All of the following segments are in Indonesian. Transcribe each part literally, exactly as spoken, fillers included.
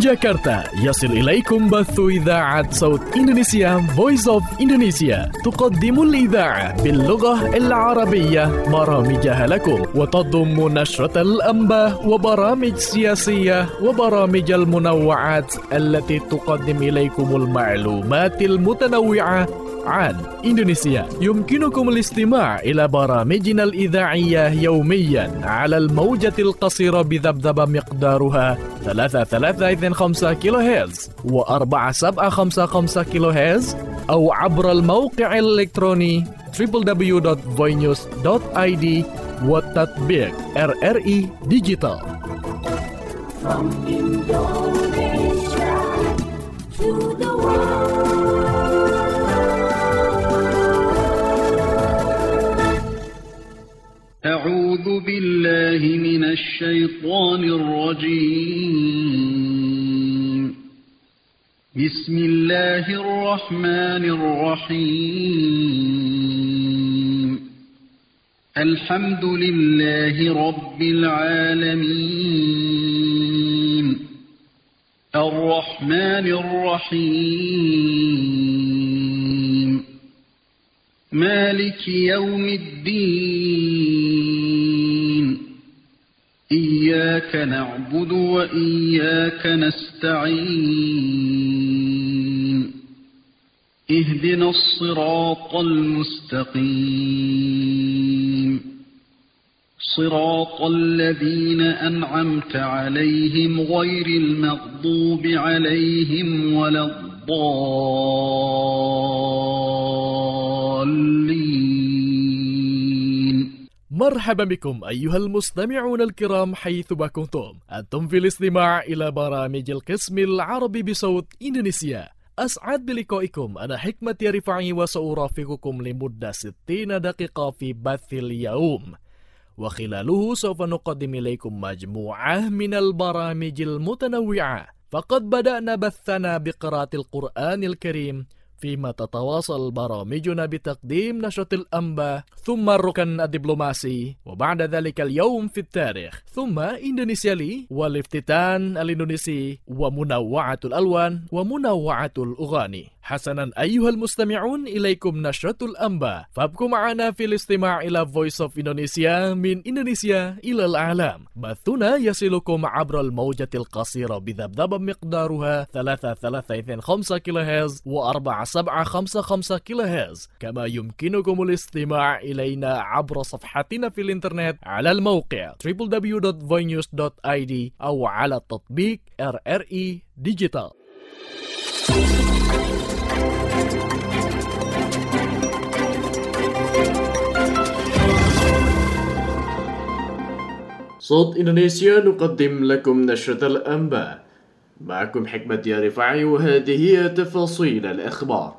جاكرتا يصل إليكم بث إذاعة صوت إندونيسيا Voice of Indonesia، تقدم الإذاعة باللغة العربية برامجها لكم، وتضم نشرة الأنباء وبرامج سياسية وبرامج المنوعات التي تقدم إليكم المعلومات المتنوعة عن إندونيسيا. يمكنكم الاستماع إلى برامجنا الإذاعية يوميا على الموجة القصيرة بذبذبة مقدارها ثلاثة ثلاثة اثنين خمسة كيلو هرتز وأربعة سبعة خمسة خمسة كيلو هرتز، أو عبر الموقع الإلكتروني دبليو دبليو دبليو دوت voinews دوت آي دي والتطبيق آر آر إي Digital. From Indonesia to the world. أعوذ بالله من الشيطان الرجيم. بسم الله الرحمن الرحيم. الحمد لله رب العالمين، الرحمن الرحيم، مالك يوم الدين، إياك نعبد وإياك نستعين، اهدنا الصراط المستقيم، صراط الذين أنعمت عليهم غير المغضوب عليهم ولا الضالين. مرحبا بكم أيها المستمعون الكرام حيثما كنتم. أنتم في الاستماع إلى برامج القسم العربي بصوت إندونيسيا. أسعد بلقائكم، أنا حكمة يا رفاعي، وسأرافقكم لمدة ستين دقيقة في بث اليوم، وخلاله سوف نقدم إليكم مجموعة من البرامج المتنوعة. فقد بدأنا بثنا بقراءة القرآن الكريم، فيما تتواصل برامجنا بتقديم نشرة الأنباء، ثم الركن الدبلوماسي، وبعد ذلك اليوم في التاريخ، ثم إندونيسيا لي، والافتتان الإندونيسي، ومنوعة الألوان ومنوعة الأغاني. حسنا أيها المستمعون، إليكم نشرة الأنباء، فابقوا معنا في الاستماع إلى Voice of Indonesia من إندونيسيا إلى العالم. بثنا يصلكم عبر الموجة القصيرة بذبذبة مقدارها ثلاثة ثلاثة اثنين خمسة كيلو هرتز وأربعة سبعة خمسة خمسة كيلو هرتز. كما يمكنكم الاستماع إلينا عبر صفحتنا في الإنترنت على الموقع دبليو دبليو دبليو دوت voinews دوت آي دي أو على التطبيق آر آر إي Digital. صوت إندونيسيا نقدم لكم نشرة الأنباء. معكم حكمة يا رفاعي، وهذه هي تفاصيل الأخبار.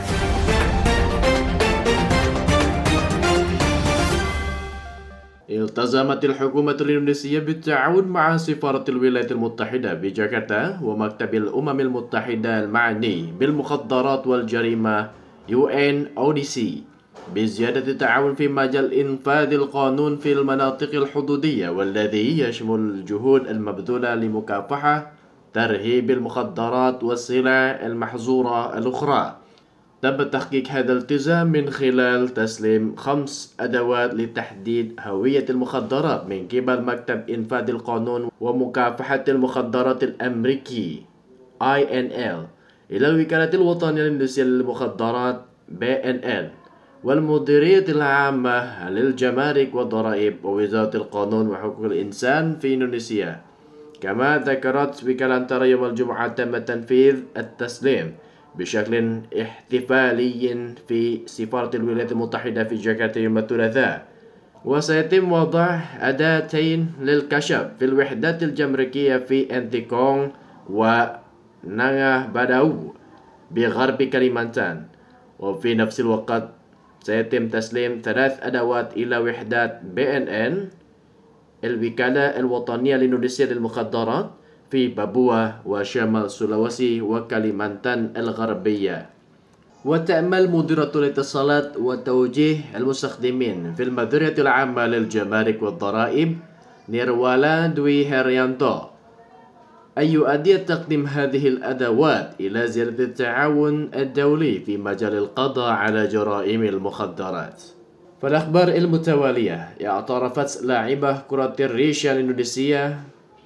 التزمت الحكومة الإندونيسية بالتعاون مع سفارة الولايات المتحدة بجاكرتا ومكتب الأمم المتحدة المعني بالمخدرات والجريمة يو إن أو دي سي بزيادة التعاون في مجال إنفاذ القانون في المناطق الحدودية، والذي يشمل الجهود المبذولة لمكافحة ترهيب المخدرات والسلع المحظورة الأخرى. تم تحقيق هذا الالتزام من خلال تسليم خمس أدوات لتحديد هوية المخدرات من قبل مكتب إنفاذ القانون ومكافحة المخدرات الأمريكي آي إن إل إلى الوكالة الوطنية الإندونيسية للمخدرات بي إن إل والمديرية العامة للجمارك والضرائب ووزارة القانون وحقوق الإنسان في إندونيسيا. كما ذكرت وكالة ترى يوم الجمعة تم تنفيذ التسليم بشكل احتفالي في سفارة الولايات المتحدة في جاكرتا يوم الثلاثاء، وسيتم وضع أداتين للكشف في الوحدات الجمركية في انتيكونغ ونانغا باداو بغرب كاليمانتان. وفي نفس الوقت سيتم تسليم ثلاث أدوات إلى وحدات بي إن إن الوكالة الوطنية الإندونيسية للمخدرات في بابوا وشمال سولويسي وكاليمانتان الغربية. وتأمل مديرة الاتصالات وتوجيه المستخدمين في المديرية العامة للجمارك والضرائب نيروالا دوي هريانتو أن يؤدي تقديم هذه الأدوات إلى زيادة التعاون الدولي في مجال القضاء على جرائم المخدرات. فالأخبار المتوالية، اعترفت لاعبة كرة الريشة الإندونيسية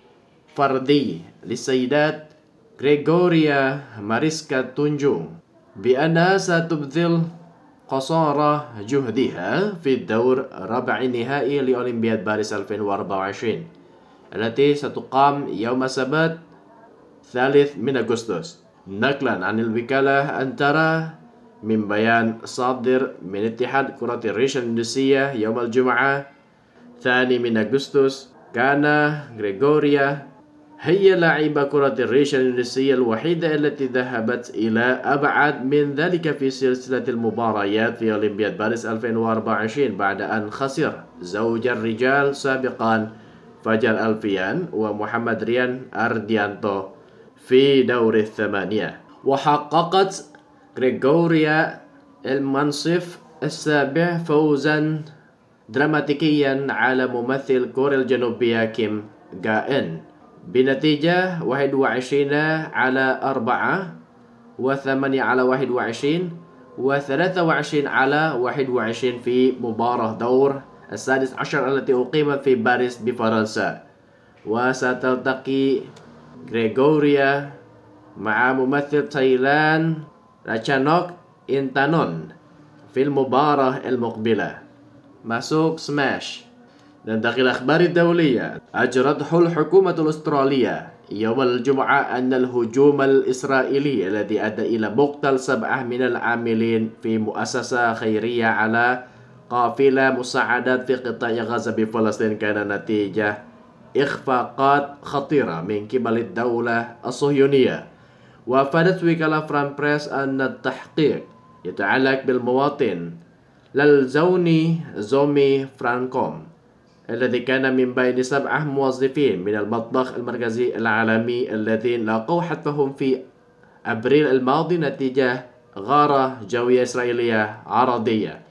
فردي للسيدات غريغوريا ماريسكا تونجونغ بأنها ستبذل قصارى جهدها في الدور ربع النهائي لأولمبياد باريس ألفين وأربعة وعشرين التي ستقام يوم السبت الثالث من أغسطس. نقلا عن الوكالة أنترا من بيان صادر من اتحاد كرة الريشة الإندونيسية يوم الجمعة الثاني من أغسطس، كان غريغوريا هي لاعبة كرة الريشة الإندونيسية الوحيدة التي ذهبت إلى أبعد من ذلك في سلسلة المباريات في أولمبياد باريس ألفين وأربعة وعشرين بعد أن خسر زوج الرجال سابقا فاجر ألفيان ومحمد ريان أرديانتو في دور الثمانية. وحققت غريغوريا المنصف السابع فوزا دراماتيكيا على ممثل كوريا الجنوبية كيم جا-ان بنتيجة واحد وعشرين على أربعة وثمانية على واحد وعشرين وثلاثة وعشرين على واحد وعشرين في مباراة دور السادس عشر التي أقيمت في باريس بفرنسا. وستلتقي غريغوريا مع ممثل تايلاند راتشانوك إنتانون في المباراة المقبلة. مسوق سماش. ننتقل الأخبار الدولية. أجرته الحكومة الأسترالية يوم الجمعة أن الهجوم الإسرائيلي الذي أدى إلى مقتل سبعة من العاملين في مؤسسة خيرية على قافلة مساعدات في قطاع غزة بفلسطين كان نتيجة إخفاقات خطيرة من قبل الدولة الصهيونية. وأفادت وكالة فران بريس أن التحقيق يتعلق بالمواطن للزوني زومي فرانكوم الذي كان من بين سبعة موظفين من المطبخ المركزي العالمي الذين لاقوا حتفهم في أبريل الماضي نتيجة غارة جوية إسرائيلية عرضية.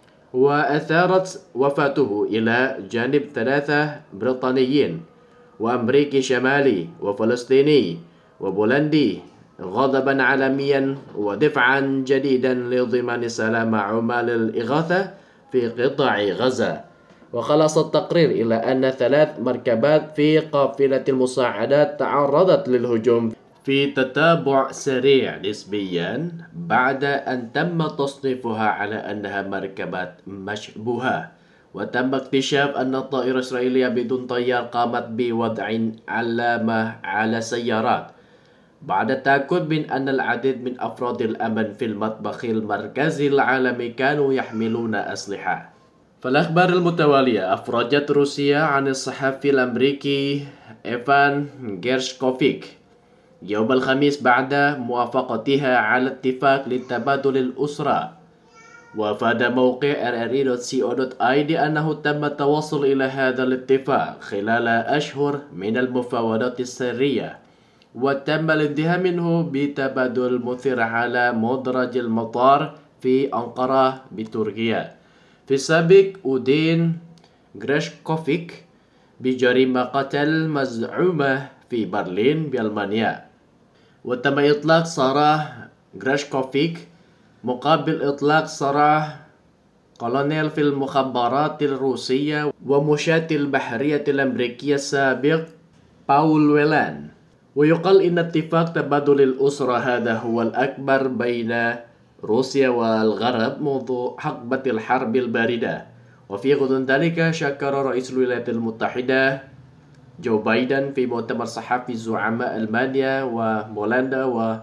وأثارت وفاته إلى جانب ثلاثة بريطانيين وأمريكي شمالي وفلسطيني وبولندي غضبا عالميا ودفعا جديدا لضمان سلام عمال الإغاثة في قطاع غزة. وخلص التقرير إلى أن ثلاث مركبات في قافلة المساعدات تعرضت للهجوم في تتابع سريع نسبيا بعد أن تم تصنيفها على أنها مركبات مشبوهة. وتم اكتشاف أن الطائرة الإسرائيلية بدون طيار قامت بوضع علامة على سيارات بعد التأكد من أن العديد من أفراد الأمن في المطبخ المركزي العالمي كانوا يحملون أسلحة. فالأخبار المتوالية، أفرجت روسيا عن الصحفي الأمريكي إيفان جيرشكوفيك يوم الخميس بعد موافقتها على اتفاق لتبادل الأسرى. وأفاد موقع آر آر إي دوت سي أو دوت آي دي أنه تم التوصل إلى هذا الاتفاق خلال أشهر من المفاوضات السرية، وتم الانتهاء منه بتبادل مثير على مدرج المطار في أنقرة بتركيا. في السابق أدين جريشكوفيك بجريمة قتل مزعومة في برلين بألمانيا. وتم إطلاق سراح جريشكوفيك مقابل إطلاق سراح كولونيل في المخابرات الروسية ومشاة البحرية الأمريكية السابق باول ويلان. ويقال إن اتفاق تبادل الأسرى هذا هو الأكبر بين روسيا والغرب منذ حقبة الحرب الباردة. وفي غضون ذلك شكر رئيس الولايات المتحدة جو بايدن في مؤتمر صحفي زعماء ألمانيا وبولندا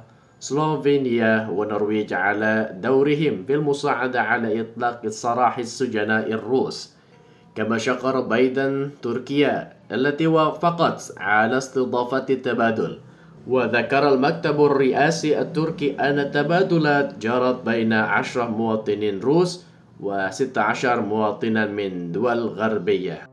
وسلوفينيا والنرويج على دورهم في المساعدة على إطلاق سراح السجناء الروس. كما شكر بايدن تركيا التي وافقت على استضافة التبادل. وذكر المكتب الرئاسي التركي أن التبادلات جرت بين عشرة مواطنين روس وستة عشر مواطنا من دول غربية.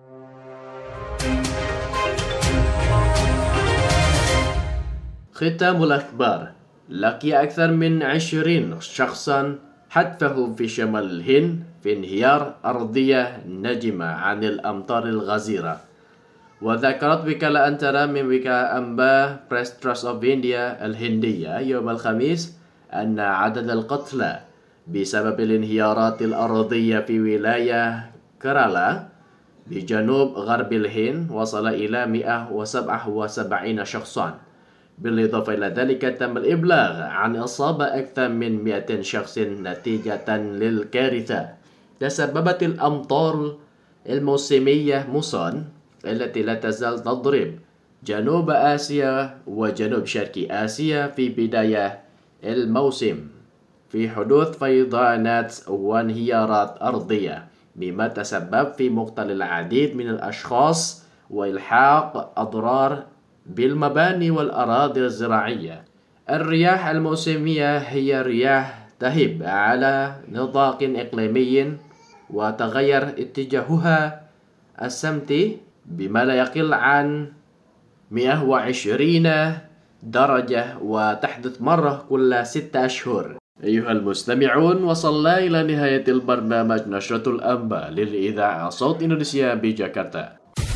ختام الأخبار. لقي أكثر من عشرين شخصا حتفهم في شمال الهند في انهيار أرضية ناجمة عن الأمطار الغزيرة. وذكرت وكالة أنترا من وكالة أنباء بريس تراست أوف إنديا الهندية يوم الخميس أن عدد القتلى بسبب الانهيارات الأرضية في ولاية كرالا بجنوب غرب الهند وصل إلى مئة وسبعة وسبعين شخصا. بالإضافة إلى ذلك تم الإبلاغ عن إصابة أكثر من مئتين شخص نتيجة للكارثة تسببت الأمطار الموسمية موسون التي لا تزال تضرب جنوب آسيا وجنوب شرق آسيا في بداية الموسم في حدوث فيضانات وانهيارات أرضية، مما تسبب في مقتل العديد من الأشخاص وإلحاق أضرار بالمباني والأراضي الزراعية. الرياح الموسمية هي رياح تهب على نطاق إقليمي وتغير اتجاهها السمتي بما لا يقل عن مئة وعشرين درجة وتحدث مرة كل ستة أشهر. أيها المستمعون، وصلنا إلى نهاية البرنامج نشرة الأنباء للإذاعة صوت إندونيسيا بجاكرتا.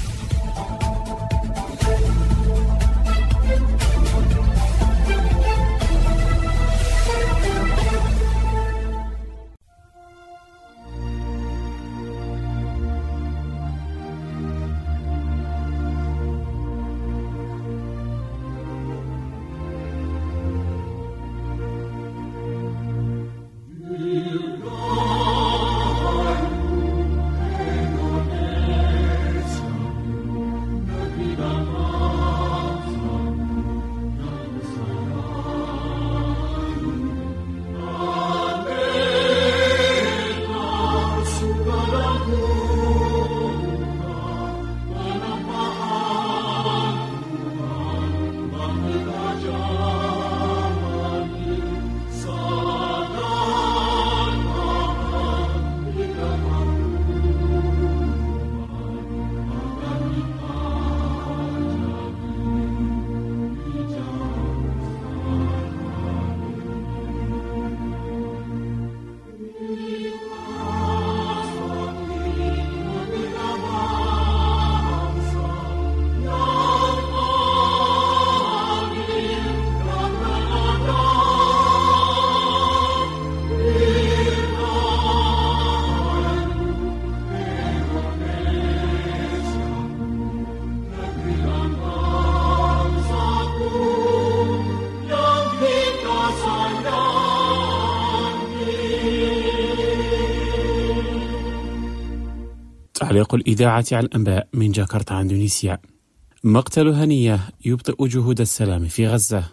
تعليق الإذاعة على الأنباء من جاكرتا إندونيسيا. مقتل هنية يبطئ جهود السلام في غزة.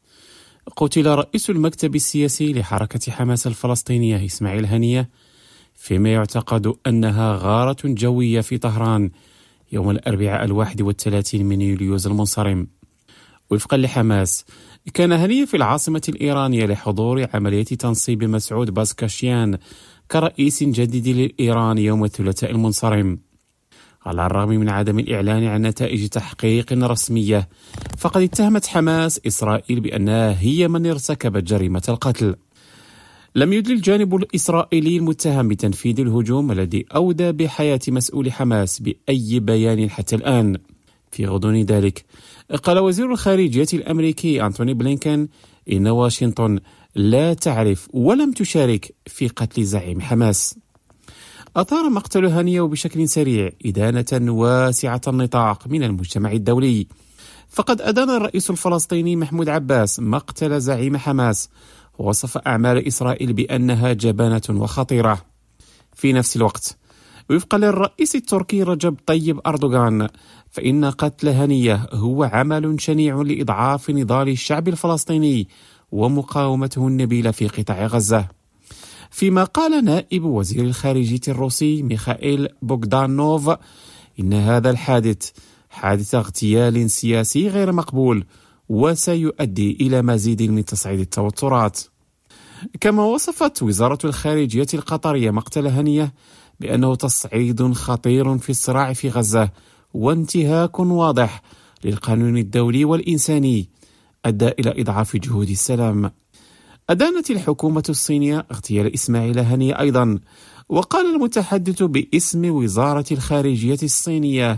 قتل رئيس المكتب السياسي لحركة حماس الفلسطينية إسماعيل هنية فيما يعتقد أنها غارة جوية في طهران يوم الأربعاء الواحد والثلاثين من يوليوز المنصرم. وفقا لحماس كان هنية في العاصمة الإيرانية لحضور عملية تنصيب مسعود بازكشيان كرئيس جديد للإيران يوم الثلاثاء المنصرم. على الرغم من عدم الإعلان عن نتائج تحقيق رسمية، فقد اتهمت حماس إسرائيل بأنها هي من ارتكبت جريمة القتل. لم يدل الجانب الإسرائيلي المتهم بتنفيذ الهجوم الذي أودى بحياة مسؤول حماس بأي بيان حتى الآن. في غضون ذلك قال وزير الخارجية الأمريكي أنتوني بلينكن إن واشنطن لا تعرف ولم تشارك في قتل زعيم حماس. أثار مقتل هنية بشكل سريع إدانة واسعة النطاق من المجتمع الدولي، فقد أدان الرئيس الفلسطيني محمود عباس مقتل زعيم حماس ووصف أعمال إسرائيل بأنها جبانة وخطيرة. في نفس الوقت وفقا للرئيس التركي رجب طيب أردوغان، فإن قتل هنية هو عمل شنيع لإضعاف نضال الشعب الفلسطيني ومقاومته النبيلة في قطاع غزة. فيما قال نائب وزير الخارجية الروسي ميخائيل بوغدانوف إن هذا الحادث حادث اغتيال سياسي غير مقبول وسيؤدي إلى مزيد من تصعيد التوترات. كما وصفت وزارة الخارجية القطرية مقتل هنية بأنه تصعيد خطير في الصراع في غزة وانتهاك واضح للقانون الدولي والإنساني أدى إلى إضعاف جهود السلام. أدانت الحكومة الصينية اغتيال إسماعيل هنية أيضا، وقال المتحدث باسم وزارة الخارجية الصينية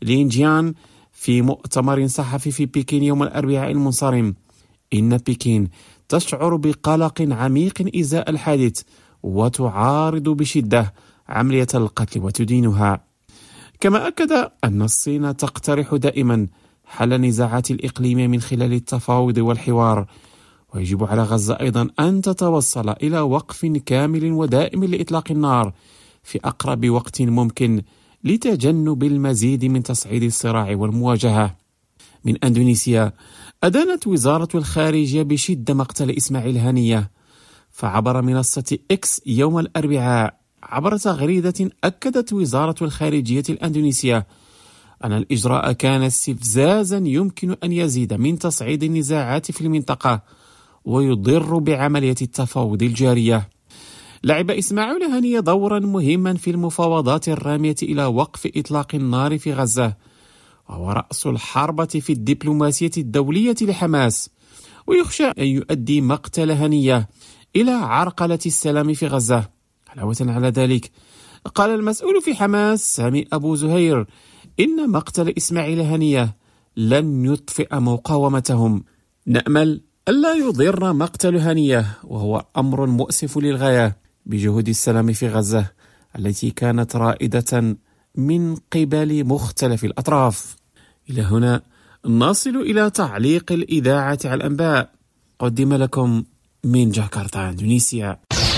لين جيان في مؤتمر صحفي في بكين يوم الأربعاء المنصرم إن بكين تشعر بقلق عميق إزاء الحادث وتعارض بشدة عملية القتل وتدينها. كما أكد أن الصين تقترح دائما حل النزاعات الإقليمية من خلال التفاوض والحوار، ويجب على غزة أيضا أن تتوصل إلى وقف كامل ودائم لإطلاق النار في أقرب وقت ممكن لتجنب المزيد من تصعيد الصراع والمواجهة. من أندونيسيا أدانت وزارة الخارجية بشدة مقتل إسماعيل هنية، فعبر منصة إكس يوم الأربعاء عبر تغريدة أكدت وزارة الخارجية الأندونيسية أن الإجراء كان استفزازا يمكن أن يزيد من تصعيد النزاعات في المنطقة ويضر بعملية التفاوض الجارية. لعب إسماعيل هنية دورا مهما في المفاوضات الرامية إلى وقف إطلاق النار في غزة، وهو رأس الحربة في الدبلوماسية الدولية لحماس، ويخشى أن يؤدي مقتل هنية إلى عرقلة السلام في غزة. علاوة على ذلك قال المسؤول في حماس سامي أبو زهير إن مقتل إسماعيل هنية لن يطفئ مقاومتهم. نأمل ألا يضر مقتل هنية، وهو أمر مؤسف للغاية بجهود السلام في غزة التي كانت رائدة من قبل مختلف الأطراف. إلى هنا نصل إلى تعليق الإذاعة على الأنباء، قدم لكم من جاكرتا إندونيسيا.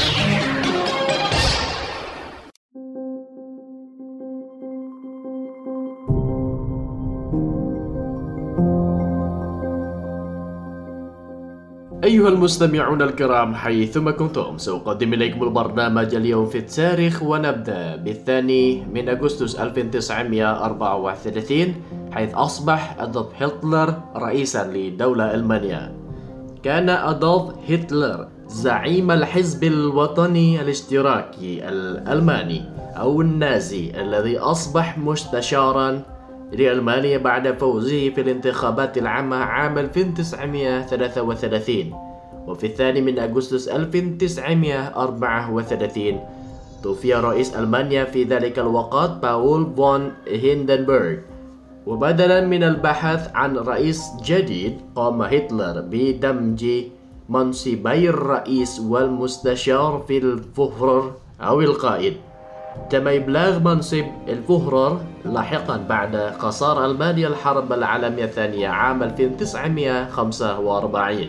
أيها المستمعون الكرام حيثما كنتم، سأقدم إليكم البرنامج اليوم في التاريخ، ونبدأ بالثاني من أغسطس ألف وتسعمائة وأربعة وثلاثين حيث أصبح أدولف هتلر رئيسا لدولة ألمانيا. كان أدولف هتلر زعيم الحزب الوطني الاشتراكي الألماني أو النازي الذي أصبح مستشارا لألمانيا بعد فوزه في الانتخابات العامة عام ألف وتسعمائة وثلاثة وثلاثين. وفي الثاني من أغسطس ألف وتسعمائة وأربعة وثلاثين توفي رئيس ألمانيا في ذلك الوقت باول فون هيندنبرغ. وبدلا من البحث عن رئيس جديد قام هتلر بدمج منصبي الرئيس والمستشار في الفوهرر أو القائد، تم إبلاغ منصب الفوهرر لاحقا بعد خسارة ألمانيا الحرب العالمية الثانية عام ألف وتسعمائة وخمسة وأربعين.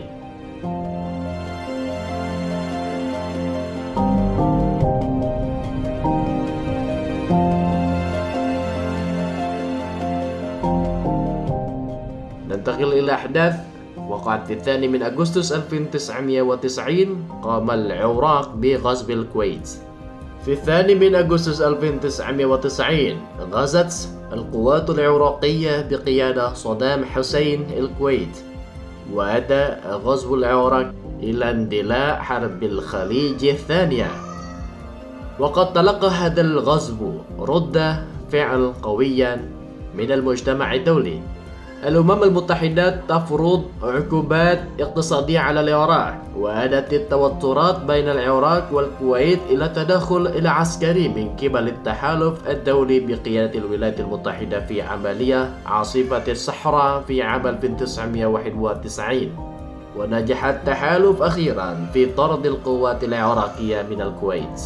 ننتقل إلى أحداث وقعت في الثاني من أغسطس ألف وتسعمائة وتسعين. قام العراق بغزو الكويت. في الثاني من أغسطس ألف وتسعمائة وتسعين غزت القوات العراقية بقيادة صدام حسين الكويت، وأدى غزو العراق إلى اندلاع حرب الخليج الثانية. وقد تلقى هذا الغزو رد فعل قويا من المجتمع الدولي. الأمم المتحدة تفرض عقوبات اقتصادية على العراق، وأدت التوترات بين العراق والكويت إلى تدخل إلى عسكري من قبل التحالف الدولي بقيادة الولايات المتحدة في عملية عاصفة الصحراء في عام ألف وتسعمائة وواحد وتسعين. ونجح التحالف أخيرا في طرد القوات العراقية من الكويت.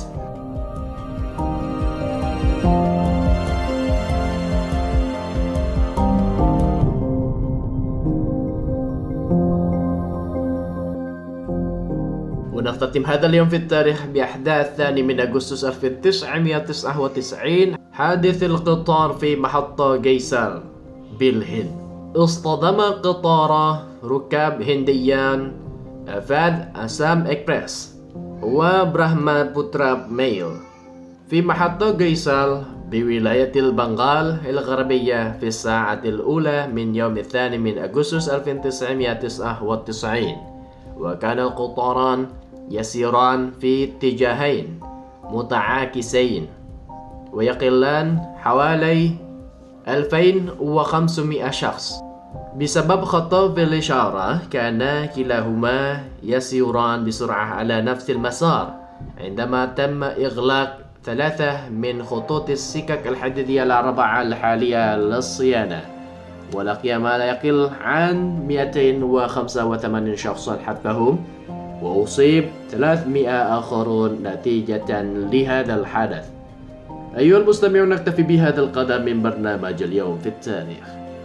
ونختتم هذا اليوم في التاريخ بأحداث ثاني من أغسطس ألف وتسعمائة وتسعة وتسعين. حادث القطار في محطة قيصر بالهند. اصطدم قطار ركاب هنديان أفاد أسام إكسبرس وبرهما بوترا ميل في محطة قيصر بولاية البنغال الغربية في الساعة الأولى من يوم الثاني من أغسطس ألف وتسعمائة وتسعة وتسعين. وكان القطاران يسيران في اتجاهين متعاكسين ويقلان حوالي ألفين وخمسمائة شخص. بسبب خطأ في الإشارة كان كلاهما يسيران بسرعة على نفس المسار عندما تم إغلاق ثلاثة من خطوط السكك الحديدية الأربعة الحالية للصيانة، ولقي ما لا يقل عن مئتين وخمسة وثمانين شخصا حتفهم، وأصيب ثلاثمئة آخرون نتيجة لهذا الحدث. أيها المستمعون، نكتفي بهذا القدر من برنامج اليوم في التاريخ.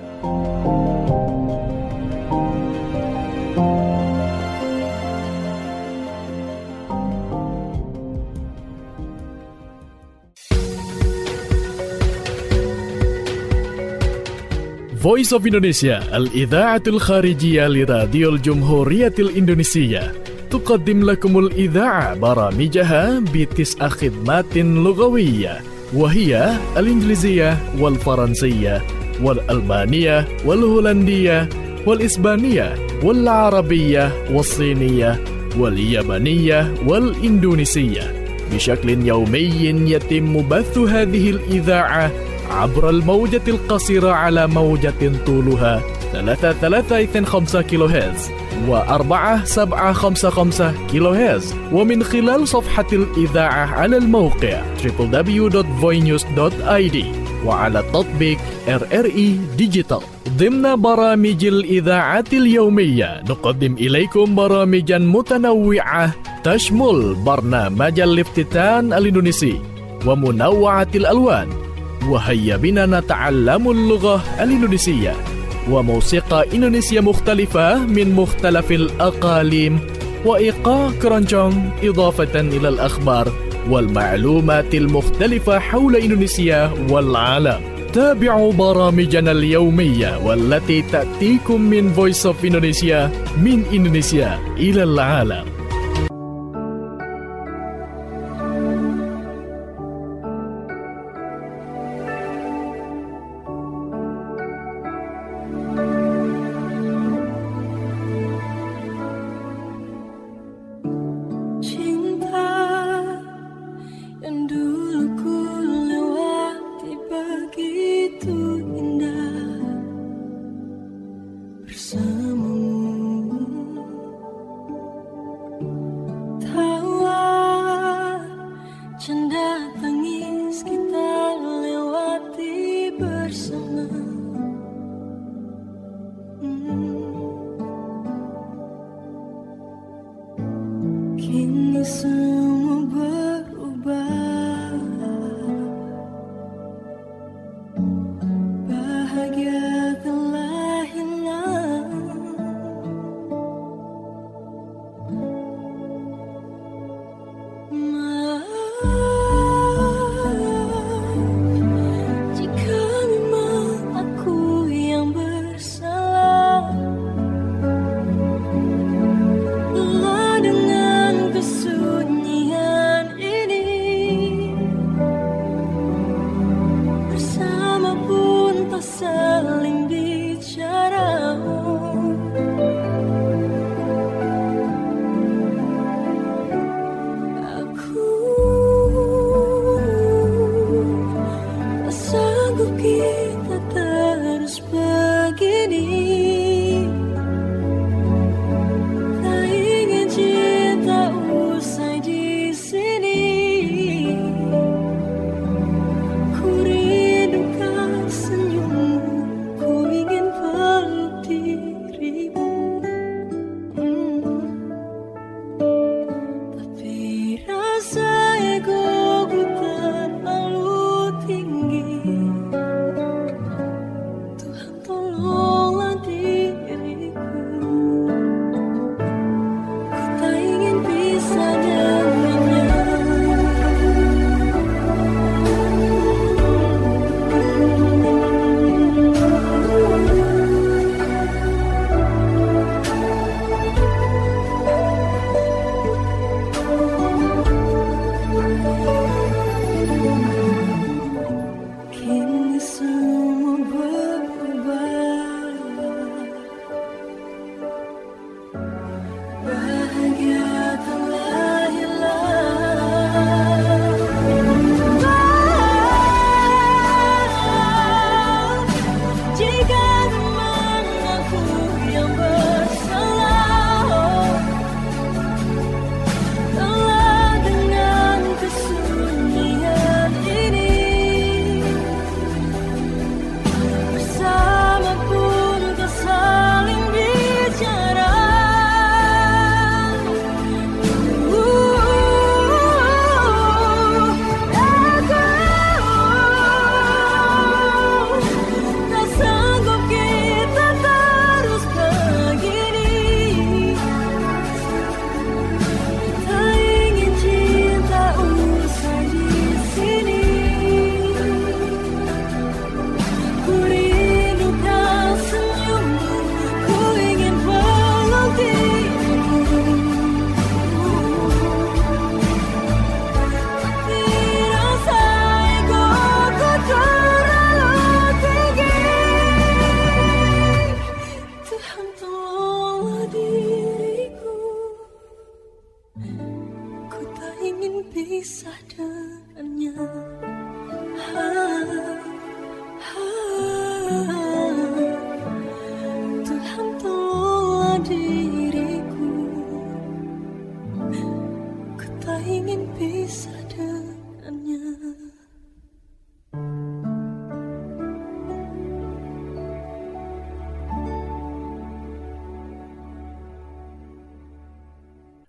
Voice of Indonesia, الإذاعة الخارجية لراديو الجمهورية الإندونيسية، تقدم لكم الإذاعة برامجها بتسع خدمات لغوية، وهي الإنجليزية والفرنسية والألمانية والهولندية والإسبانية والعربية والصينية واليابانية والإندونيسية. بشكل يومي يتم بث هذه الإذاعة عبر الموجة القصيرة على موجة طولها ثلاثة ثلاثة اثنين خمسة كيلو هرتز وأربعة سبعة خمسة خمسة كيلو هرتز، ومن خلال صفحة الإذاعة على الموقع دبليو دبليو دبليو دوت فوي نيوز دوت آي دي وعلى تطبيق إر إر إي ديجيتال. ضمن برامج الإذاعة اليومية نقدم إليكم برامجا متنوعة تشمل برنامج الافتتان الإندونيسي ومنوعة الألوان، وهيا بنا نتعلم اللغة الإندونيسية، وموسيقى إندونيسية مختلفة من مختلف الأقاليم، وإيقاع كرانشونغ، إضافة إلى الأخبار والمعلومات المختلفة حول إندونيسيا والعالم. تابعوا برامجنا اليومية والتي تأتيكم من Voice of Indonesia، من إندونيسيا إلى العالم.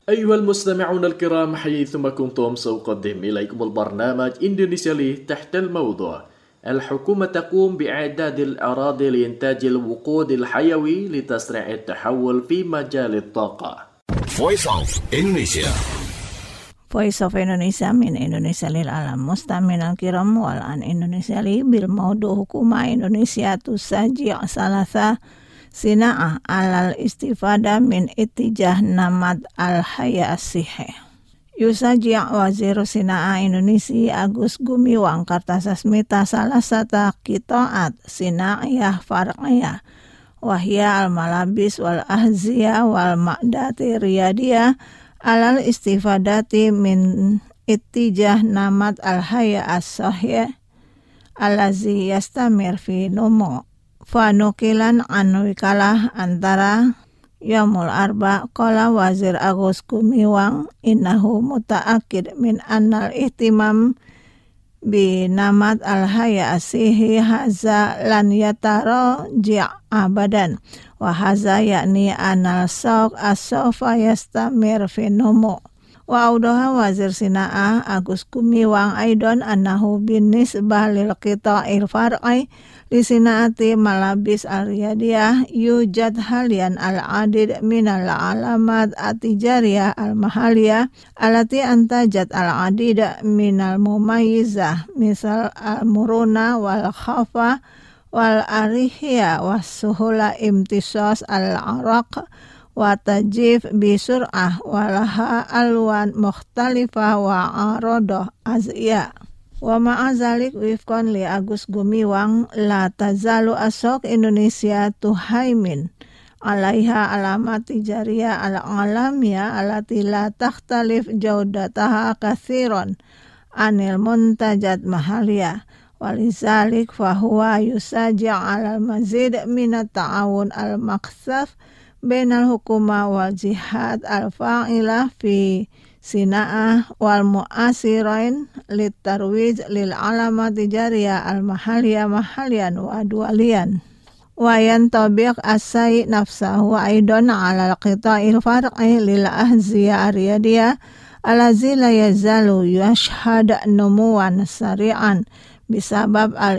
أيها المستمعون الكرام حيثما كنتم سأقدم إليكم البرنامج إندونيسيا لي تحت الموضوع الحكومة تقوم بإعداد الأراضي لإنتاج الوقود الحيوي لتسريع التحول في مجال الطاقة. Voice of Indonesia. Voice of Indonesia min Indonesia lil alam mustami'an kiram wal an Indonesia li bil maudu hukuma Indonesia tusaji salasa sina'ah alal istifada min itijah namad al-haya as-sihe. Yusaji wazir sina'ah Indonesia Agus Gumiwang Kartasasmita salah satu qitaat sina'iyah far'iyah wahya al-malabis wal ahziyah wal ma'dati riyadiyah alal istifadati min itijah namad al-haya as-sahih alazi yastamir fi numu fanukilan anwikalah antara Yaumul Arba qala wazir Agus Gumiwang innahu muta'akid min annal ihtimam bi namad al-haya asihi haza lan yataro ji' abadan wa haza yakni anal sawq as-sawfa yastamir fi numu wa audaha wazir sina'ah Agus Gumiwang aidon annahu binisbah lil qita'il far'i li sina'ati malabis al-riyadiyah yujad halian al-adid minal alamat atijariyah al-mahaliyah alati antajat al-adid minal mumayyizah misal al-muruna wal khafa wal arihya was suhula imtisas al-araq wa tajif bi sur'ah walaha alwan mukhtalifah wa aradah azya. Wa ma'azalik wifkon li Agus Gumiwang la tazalu asok Indonesia tuhaimin alaiha alamat tijariyah al-alamiyah alati la takhtalif jaudataha kathiron anil muntajat mahaliyah walizalik fahuwa yusaji' alal mazid minat ta'awun al-maksaf bainal hukuma wal jihad al-fa'ilah fi sina'ah wal mu'asirain litarwij lil alamat tijariyah al mahaliyah mahalian wa dualian wa yantabiq asai nafsahu aidan ala qita'il far'i lil ahziyah riyadiyah alazi la yazalu yashhad numuwan sari'an bisabab al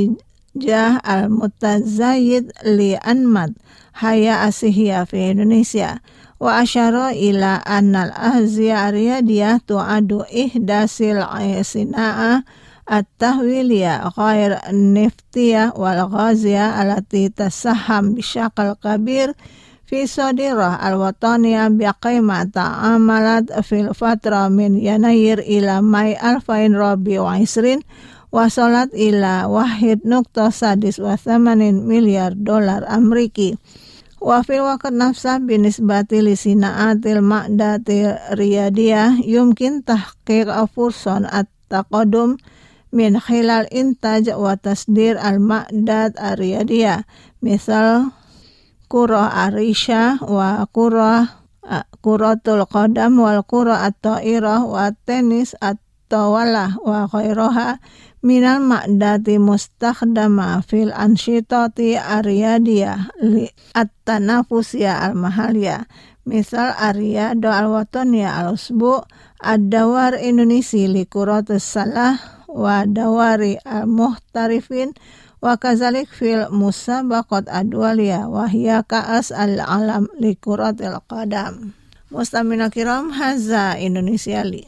itijah al mutazayyid li anmad haya asihiyah fi Indonesia. Wa asyara ila annal ahziyah riyadiyah tu'adu ihdasil sina'ah at-tahwiliyah ghair niftiyah wal ghaziyah alati tasaham bisyakal kabir fi sodirah al-wataniyah biqaimah ta'amalat fil fatra min yanayir ila may alfain rabi wa isrin wasalat ila wahid nukta sadis wa thamanin miliar dolar Ameriki. Wa fil waqt nafsah binisbati li sina'atil ma'dati riyadiyah yumkin tahqiq fursan at-taqadum min khilal intaj wa tasdir al-ma'dat ar-riyadiyah misal qura arisha wa qura quratul qadam wal qura at-ta'irah wa tenis at-tawalah wa ghairaha minal ma'dati mustakhdama fil ansyitati ariyadiyah li at-tanafusiyah al-mahaliyah misal ariyado al-wataniyah al-usbu ad-dawar Indonesia li kuratus salah wa dawari al-muhtarifin wa kazalik fil musabaqat adwaliyah wa hiya ka'as al-alam li kuratil qadam. Mustamina kiram haza Indonesia li.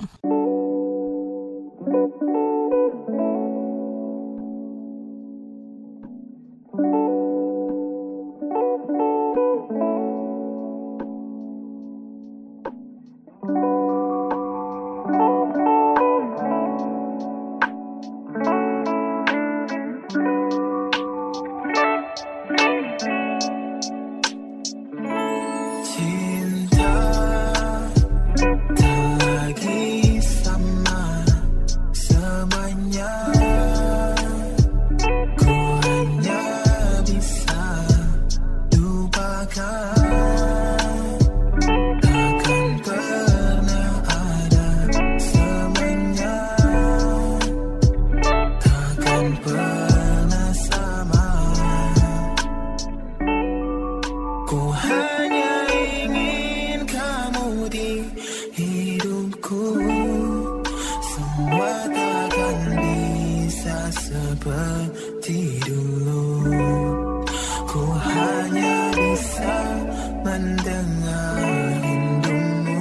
bisa seperti dulu. Ku hanya bisa mendengar rindumu,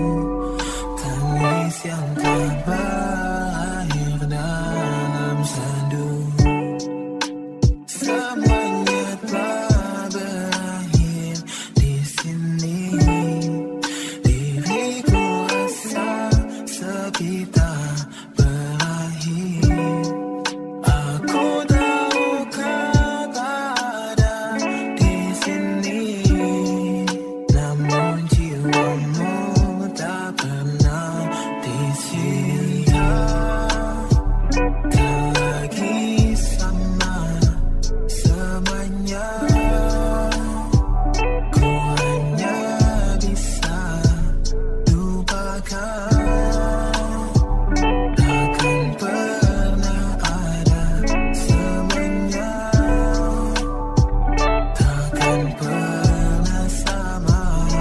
tangis yang tak berakhir dalam sendu. Semuanya telah berakhir di sini. Diriku rasa sepi tak berakhir. Aku tahu kau tak ada di sini, namun jiwamu tak pernah disini. Tak lagi sama semuanya. Ku hanya bisa lupakan. Takkan pernah ada semuanya. Takkan pernah sama.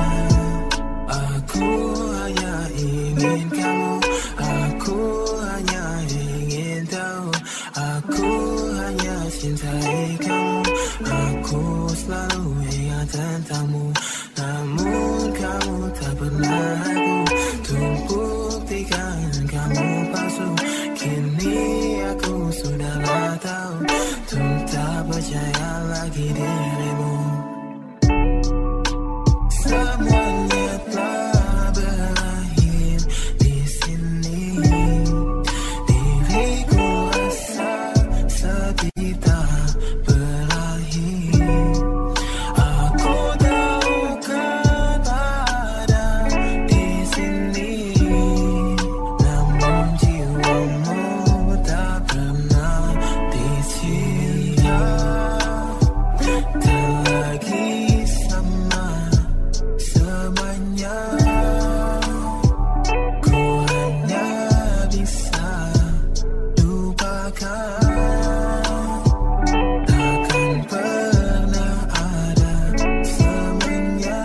Aku hanya ingin kamu. Aku hanya ingin tahu. Aku hanya cintai kamu. Aku selalu ingat tentangmu, namun kamu tak pernah aku untuk buktikan kamu palsu. Kini aku sudahlah tahu untuk tak percaya lagi dirimu. Semuanya telah berakhir di sini. Diriku rasa sepi tak berakhir. Aku tahu kau tak ada di sini, namun jiwamu tak pernah disini. Tak lagi sama semuanya. Ku hanya bisa lupakan. Takkan pernah ada semuanya.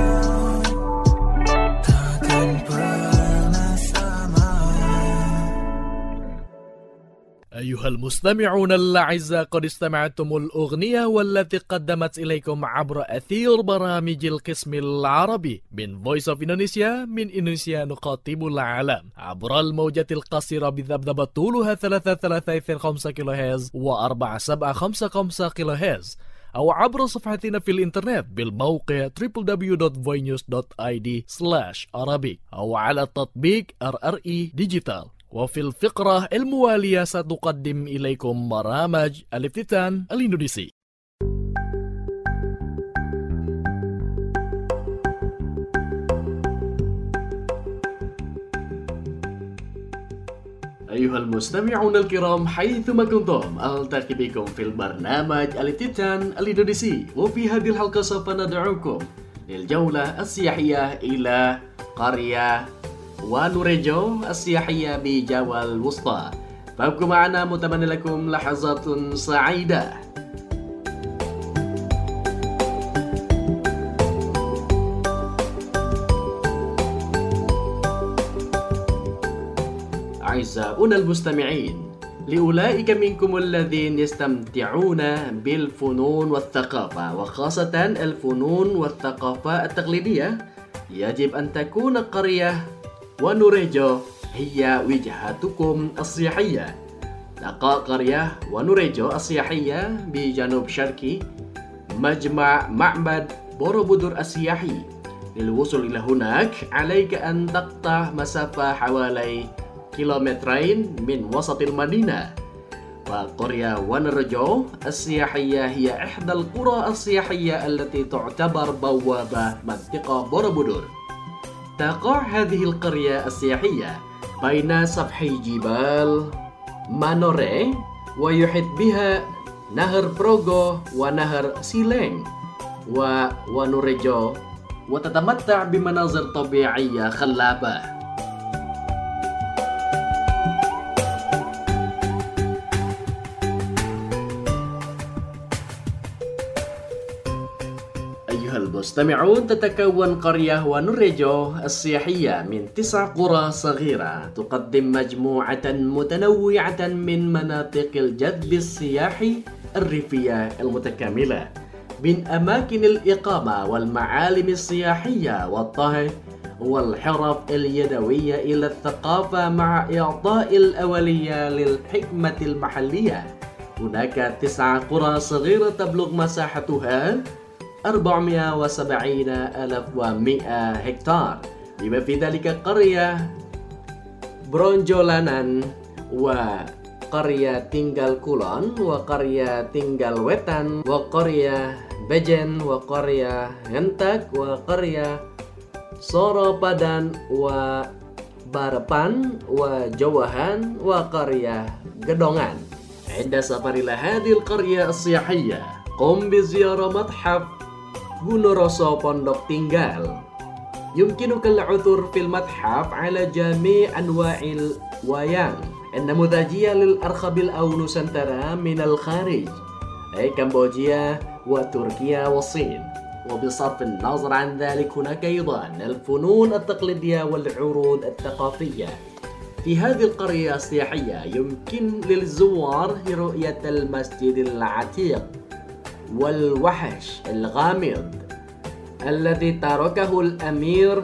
Takkan pernah sama. أيها المستمعون الأعزاء، قد استمعتم الأغنية والتي قدمت إليكم عبر أثير برامج القسم العربي من Voice of Indonesia. من إندونيسيا نخاطب العالم عبر الموجة القصيرة بذبذبة طولها ثلاثة ثلاثة اثنين خمسة كيلو هرتز وأربعة سبعة خمسة خمسة كيلو هرتز، أو عبر صفحتنا في الإنترنت بالموقع دبليو دبليو دبليو دوت فوي نيوز دوت آي دي سلاش عربي، أو على تطبيق آر آر إي ديجيتال. وفي الفقرة الموالية ستقدم إليكم برامج الافتتان الإندونيسي. أيها المستمعون الكرام حيثما كنتم، ألتقي بكم في البرنامج الافتتان الإندونيسي. وفي هذه الحلقة سوف ندعوكم للجولة السياحية إلى قرية ونوريجو السياحية بجاوة الوسطى. فابقوا معنا، متمنى لكم لحظات سعيدة. أعزائنا المستمعين، لأولئك منكم الذين يستمتعون بالفنون والثقافة، وخاصة الفنون والثقافة التقليدية، يجب أن تكون قرية ونوريجو هي وجهتكم السياحية. تقع قرية ونوريجو السياحية بجنوب شرقي مجمع معبد بوروبودور السياحي. للوصول إلى هناك عليك أن تقطع مسافة حوالي كيلومترين من وسط المدينة. وقرية ونوريجو السياحية هي إحدى القرى السياحية التي تعتبر بوابة منطقة بوروبودور. تقع هذه القرية السياحية بين سفح جبال مانوري، ويحيط بها نهر بروغو ونهر سيلينغ و ونوريجو، وتتمتع بمناظر طبيعية خلابة. المستمعون، تتكون قرية ونرجو السياحية من تسع قرى صغيرة تقدم مجموعة متنوعة من مناطق الجذب السياحي الريفية المتكاملة من أماكن الإقامة والمعالم السياحية والطهي والحرف اليدوية إلى الثقافة مع إعطاء الأولية للحكمة المحلية. هناك تسع قرى صغيرة تبلغ مساحتها أربعمائة وسبعين ألف ومائة هكتار، بما في ذلك قرية برونجولانان وقرية تينغال كولون وقرية تينغال ويتان وقرية بجن وقرية هنتك وقرية سوروبادان وباربان وجوهان وقرية جدونgan. عند سفر إلى هذه القرية السياحية قم بزيارة متحف غونوروسو بوندوك تينغال. يمكنك العثور في المتحف على جميع أنواع الوayang النموذجية للأرخبيل أو نوسنترا من الخارج، أي كمبوديا وتركيا والصين. وبصرف النظر عن ذلك هناك أيضا الفنون التقليدية والعروض الثقافية. في هذه القرية السياحية يمكن للزوار رؤية المسجد العتيق والوحش الغامض الذي تركه الأمير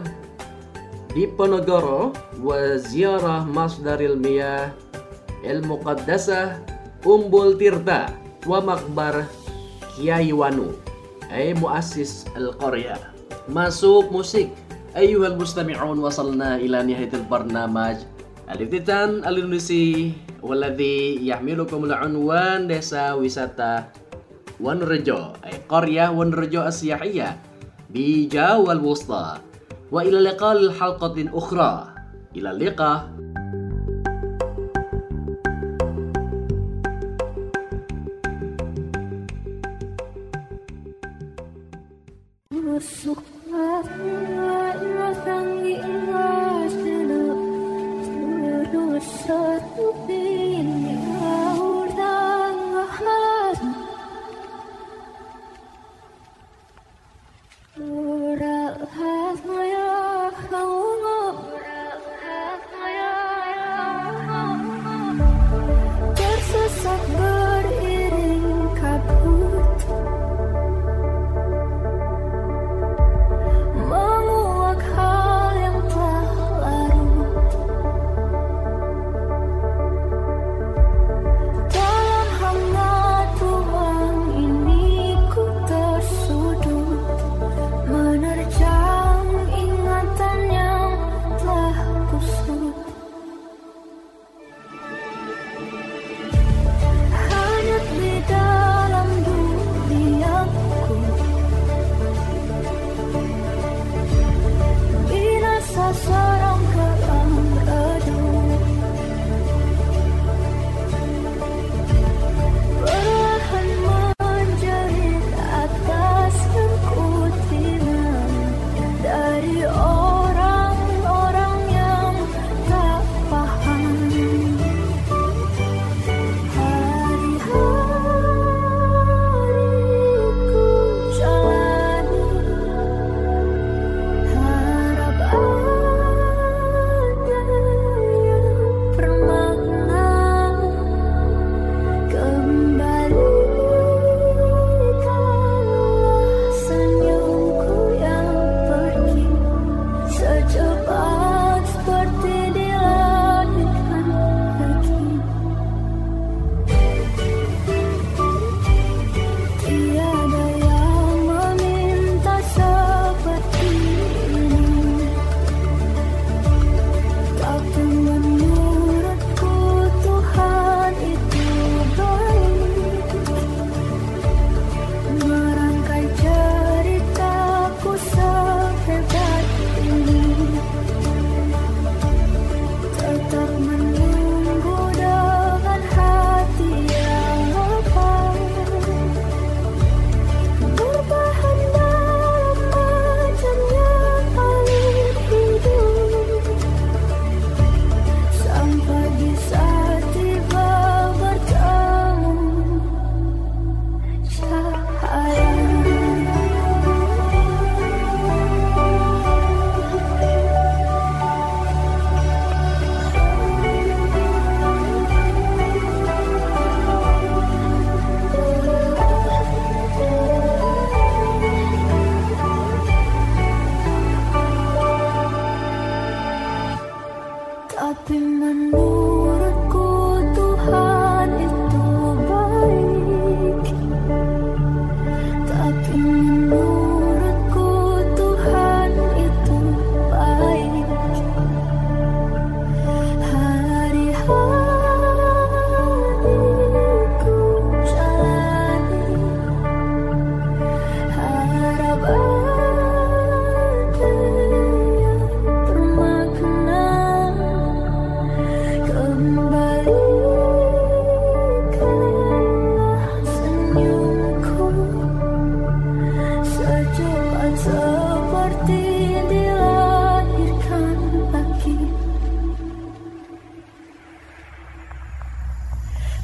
ديبونغورو وزيارة مصدر المياه المقدسة أمبول تيرتا ومقبر كياي وانو أي مؤسس القرية. مسوق موسيقى. أيها المستمعون، وصلنا إلى نهاية البرنامج الافتتان الإندونيسي والذي يحملكم العنوان دesa wisata Wonorejo أي قرية ونرجو السياحية بجاوة الوسطى. وإلى اللقاء للحلقة أخرى. إلى اللقاء. Tersesat beriring kabut,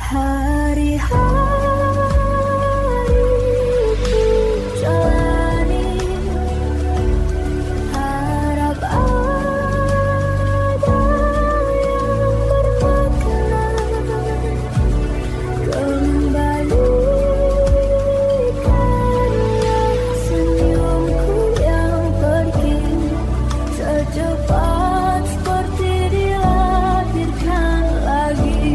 Hari-hariku jalani, harap ada yang bermakna. Kembalikanlah senyumku yang pergi secepat seperti dilahirkan lagi.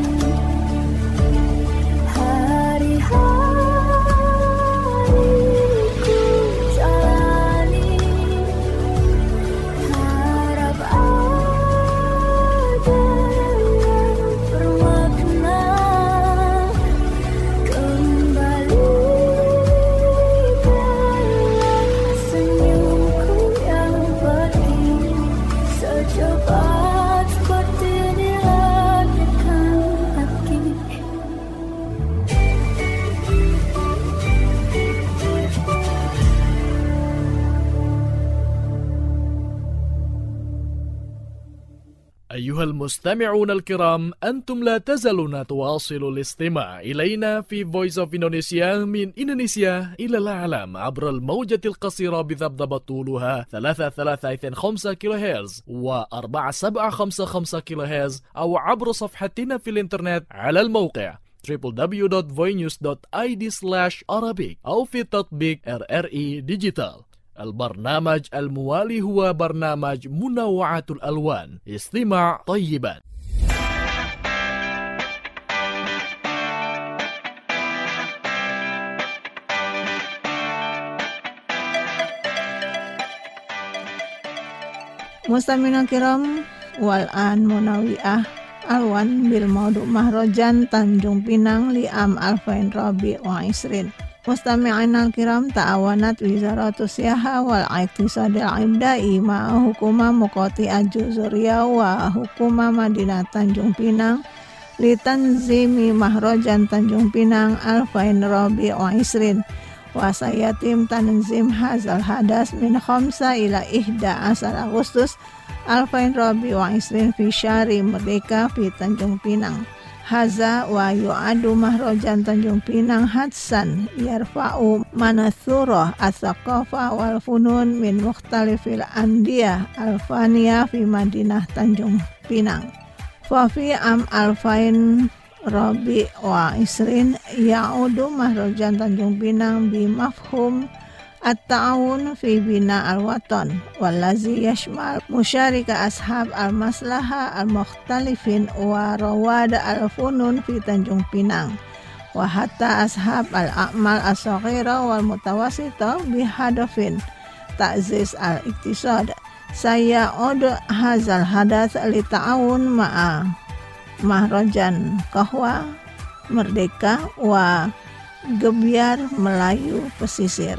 Hari-hariku jalani, harap ada yang bermakna. Kembalikanlah senyumku yang pergi secepat seperti dilahirkan lagi. أيها المستمعون الكرام، أنتم لا تزالون تواصلوا الاستماع إلينا في Voice of Indonesia من إندونيسيا إلى العالم عبر الموجة القصيرة بذبذبة طولها ثلاثة ثلاثة خمسة كيلو هرتز وأربعة سبعة خمسة خمسة كيلو هرتز، أو عبر صفحتنا في الإنترنت على الموقع دبليو دبليو دبليو دوت فوي نيوز دوت آي دي سلاش Arabic أو في تطبيق آر آر إي ديجيتال. البرنامج الموالي هو برنامج منوعات الألوان. استماع طيبا. Mustami'un kiram, wal an munawi'ah alwan bil maudu mahrojan Tanjung Pinang liam alfain rabi wa isrin. Mustami'in al-kiram, ta'awanat Wizaratus Siyaha wal Iqtisadil Ibda'i ma'a hukuma Muqati Ajuzuriya wa hukuma Madinah Tanjung Pinang li tanzimi mahrojan Tanjung Pinang alfain rabi wa isrin wa sayatim tanzim hazal hadas min khamsa ila ihda asar Agustus alfain rabi wa isrin fi syari merdeka fi Tanjung Pinang. Haza wa yu'adu mahrojan Tanjung Pinang hadsan yarfa'u manathurah as-saqafa wal funun min mukhtalifil andiyah alfaniya fi Madinah Tanjung Pinang. Fa fi am alfain rabi wa isrin ya'udu mahrojan Tanjung Pinang bi mafhum at-ta'awun fi bina al-watan wallazi yashmal musyarika ashab al-maslaha al-mukhtalifin wa rawad al-funun fi Tanjung Pinang wa hatta ashab al-a'mal as-saghira wal mutawasita bihadafin ta'ziz al-iktisad. Saya od hazal hadath li ta'awun ma'a mahrojan kahwa merdeka wa gebyar Melayu pesisir.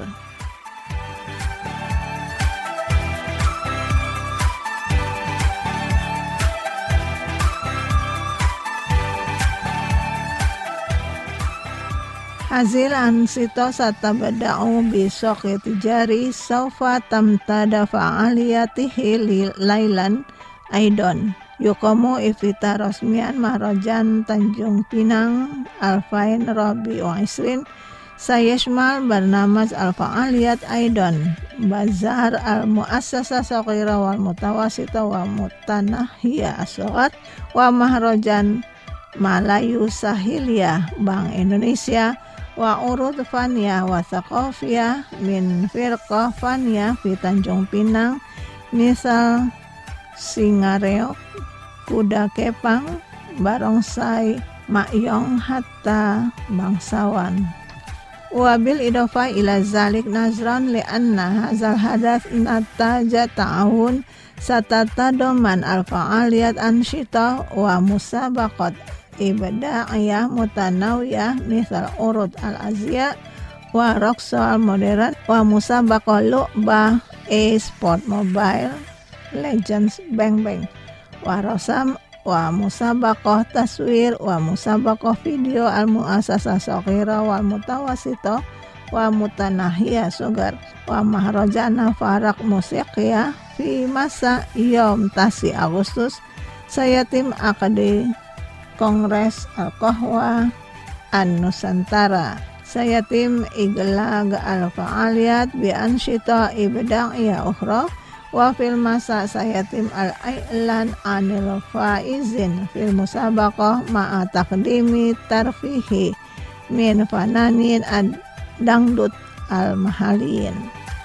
Hazil ansito satabada'u bisoqi tijari saufa tamtada fa'aliyatihi lailan aidon yukomu iftita rosmian mahrojan Tanjung Pinang alfain rabi wa isrin sayashmal barnamaj al-fa'aliyat aidon bazar al-muassasa saghira wal mutawasita wa mutanahiyah as-saghat wa mahrojan Malayu Sahiliyah Bank Indonesia wa urud faniyah wa thaqafiyah min firqah faniyah fi Tanjung Pinang misal Singareok, Kuda Kepang, Barongsai, Makyong hatta bangsawan. Wabil idofa ila zalik nazran li'anna hazal hadath nataja ta'awun satatadoman al-fa'aliyat ansyita wa musabaqat ibada'iyah mutanawiyah misal urud al-aziyah wa raqsa al-modern wa musabaqah lu'bah e-sport mobile legends bang bang wa rasam wa musabaqah taswir wa musabaqah video al-mu'asasah saghira wal mutawasita wa mutanahiyah sugar wa mahrajana farak musiqiyah fi masa yom tasi Agustus sayatim akadi Kongres Al-Qahwa An-Nusantara. Sayatim iglag al-fa'aliyat bi ansyita ibda'iyah ukhra wa fil masa sayatim al-i'lan anil faizin fil musabaqah ma'a taqdimi tarfihi min fananin ad-dangdut al-mahalin.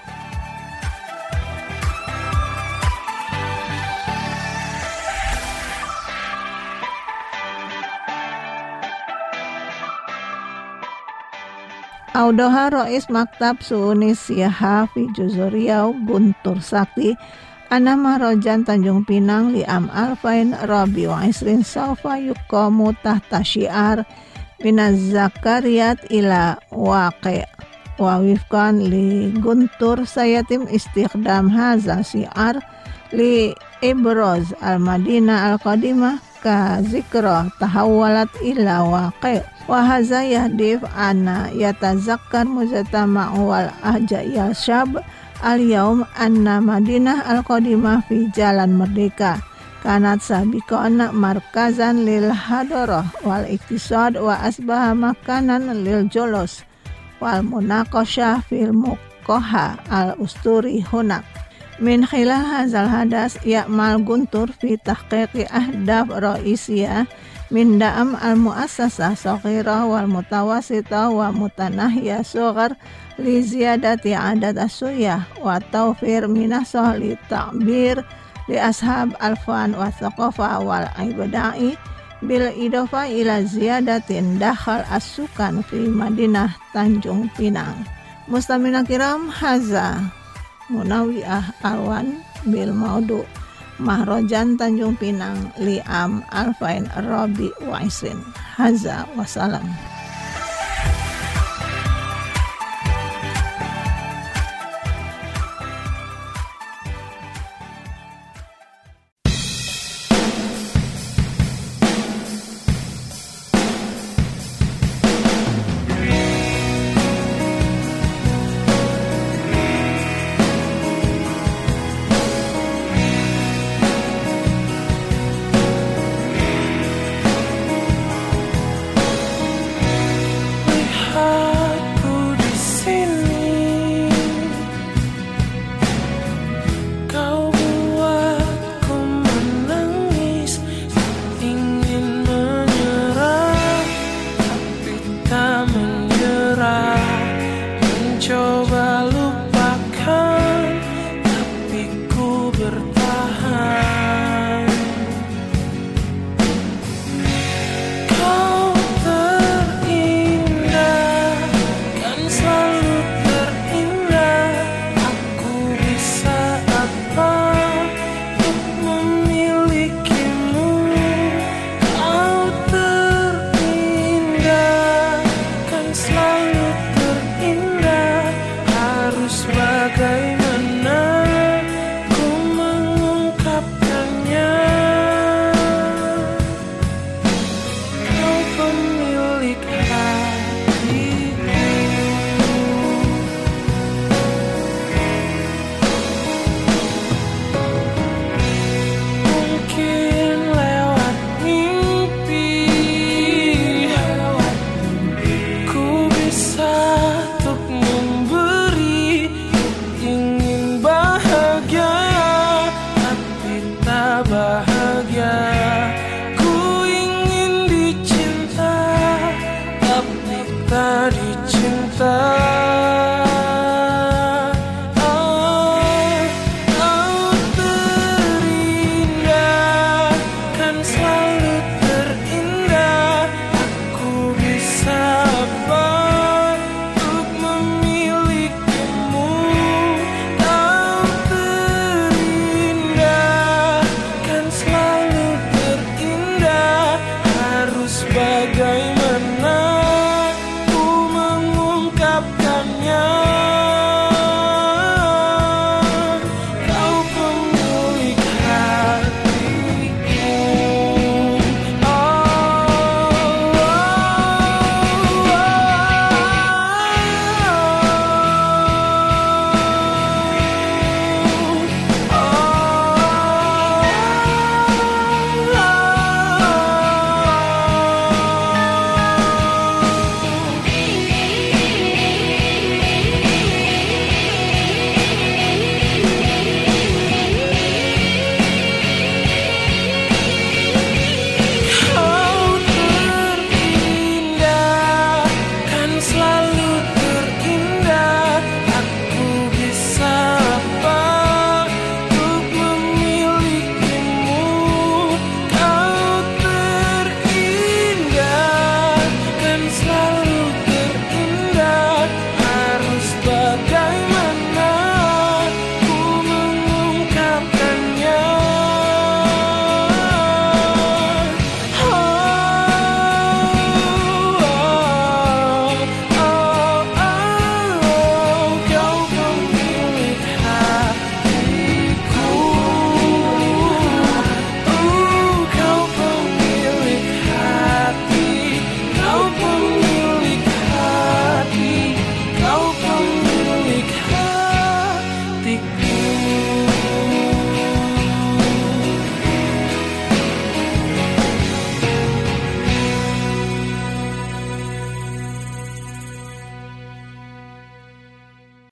Audoha Rois Maktab Suuni Siaha fi Juzur Riau Guntur Sakti Ana Mahrojan Tanjung Pinang Liam Alfain Rabi wa Isrin Saufa Yukomu Tahta Syiar Minaz Zakariyat ila Waqi wa wifkan li Guntur Sayatim Istikhdam Haza Syiar li Ibroz Al-Madinah Al-Qadimah ka zikra tahawalat ila Waqi wa hadza yahdif anna yatazakkar muzatama wal ahja'il syab al-yaum anna Madinah al-Qadimah fi Jalan Merdeka kanat sabiqan markazan lil hadarah wal iktisad wa asbaha makanan lil julus wal munaqasyah fil muqaha al-usturi hunak. Min khilal hazal hadas ya'mal Guntur fi tahqiqi ahdaf ra'isiyah min da'am al-mu'assasah saghirah wal mutawasitah wa mutanahiyah sughar li ziyadati adad as-suyah wa tawfir minasah li ta'bir li ashab al-fan wa thaqafah wal ibada'i bil idofa ila ziyadatin dakhal as-sukan fi Madinah Tanjung Pinang. Mustamina kiram haza Munawiah Alwan bil Maudu Mahrojan Tanjung Pinang Liam Alfain Rabi wa Isrin. Haza wassalam.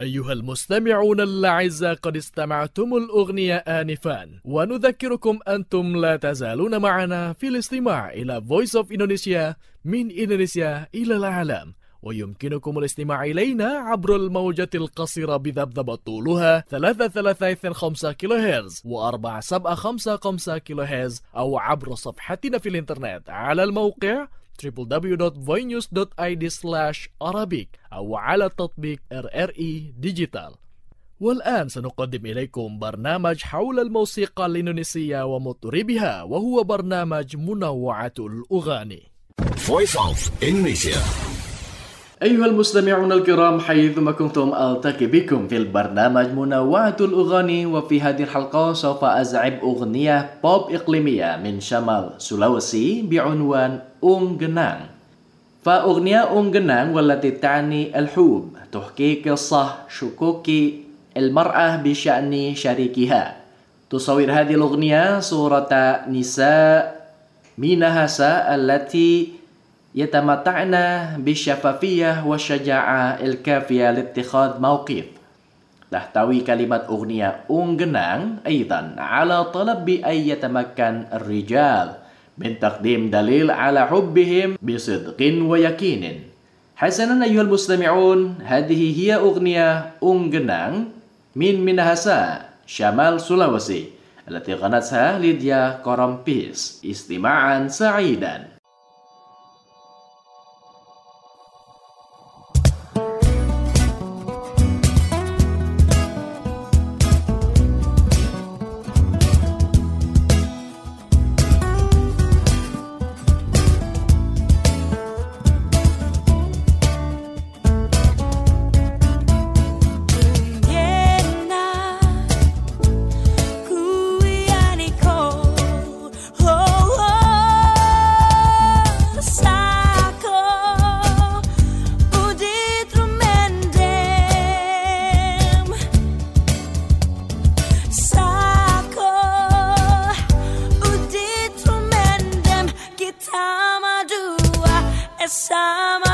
أيها المستمعون الأعزاء، قد استمعتم الأغنية آنفا، ونذكركم أنتم لا تزالون معنا في الاستماع إلى Voice of Indonesia من إندونيسيا إلى العالم. ويمكنكم الاستماع إلينا عبر الموجة القصيرة بذبذبة طولها ثلاثة ثلاثة اثنين خمسة كيلو هرتز وأربعة سبعة خمسة خمسة كيلو هرتز، أو عبر صفحتنا في الإنترنت على الموقع دبليو دبليو دبليو دوت voinews دوت اي دي سلاش arabic أو على تطبيق آر آر إي ديجيتال. والآن سنقدم إليكم برنامج حول الموسيقى الإندونيسية ومطربها، وهو برنامج منوعة الأغاني. Voice of Indonesia. أيها المستمعون الكرام، حيثما كنتم ألتقي بكم في البرنامج منوعة الأغاني. وفي هذه الحلقة سوف أزعب أغنية بوب إقليمية من شمال سولويسي بعنوان أم جنان. فأغنية أم جنان والتي تعني الحب تحكي قصة شكوك المرأة بشأن شريكها. تصور هذه الأغنية صورة نساء مينهاسا التي يتمتعن بالشفافية والشجاعة الكافية لاتخاذ موقف. تحتوي كلمة أغنية أم جنان أيضا على طلب بأن يتمكن الرجال من تقديم دليل على حبهم بصدق ويقين. حسنا أيها المستمعون، هذه هي أغنية أم جنان من مينهاسا شمال سولويسي التي غنتها ليديا كورامبيس. استماعا سعيدا. Sama